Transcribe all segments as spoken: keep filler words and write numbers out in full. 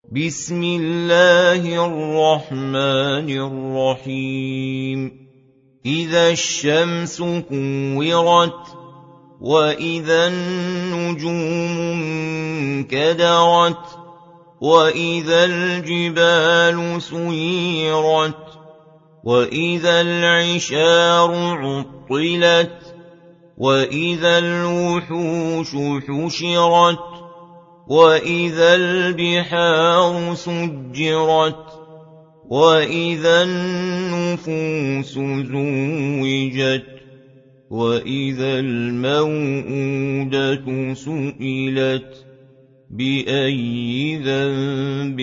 بسم الله الرحمن الرحيم إذا الشمس كورت وإذا النجوم انكدرت وإذا الجبال سيرت وإذا العشار عطلت وإذا الوحوش حشرت وإذا البحار سجرت وإذا النفوس زوجت وإذا الموءودة سئلت بأي ذنب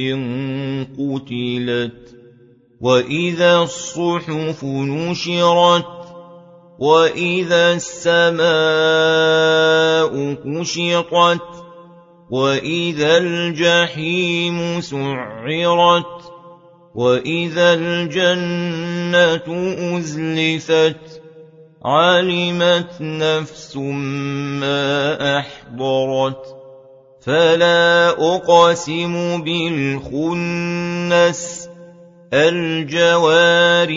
قتلت وإذا الصحف نشرت وإذا السماء كشطت وإذا الجحيم سعرت وإذا الجنة أزلفت علمت نفس ما أحضرت فلا أقسم بالخنس الجوار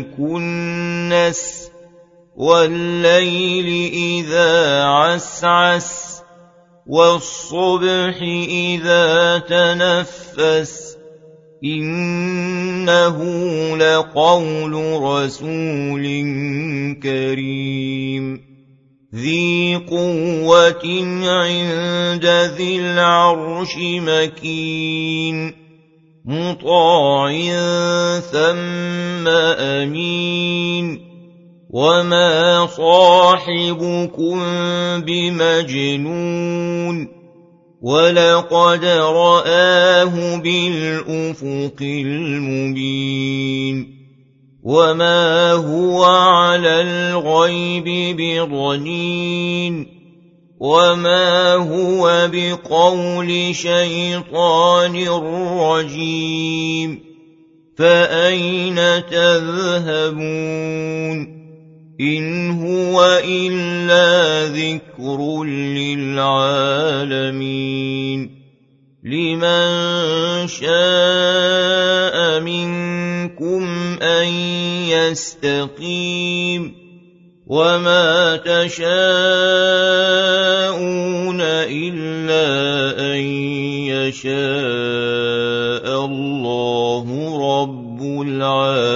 الكنس والليل إذا عسعس والصبح إذا تنفس إنه لقول رسول كريم ذي قوة عند ذي العرش مكين مطاع ثم أمين وما صاحبكم بمجنون ولقد رآه بالأفق المبين وما هو على الغيب بضنين وما هو بقول شيطان رجيم فأين تذهبون إن هو إلا ذكر للعالمين لمن شاء منكم أن يستقيم وما تشاءون إلا أن يشاء الله رب العالمين.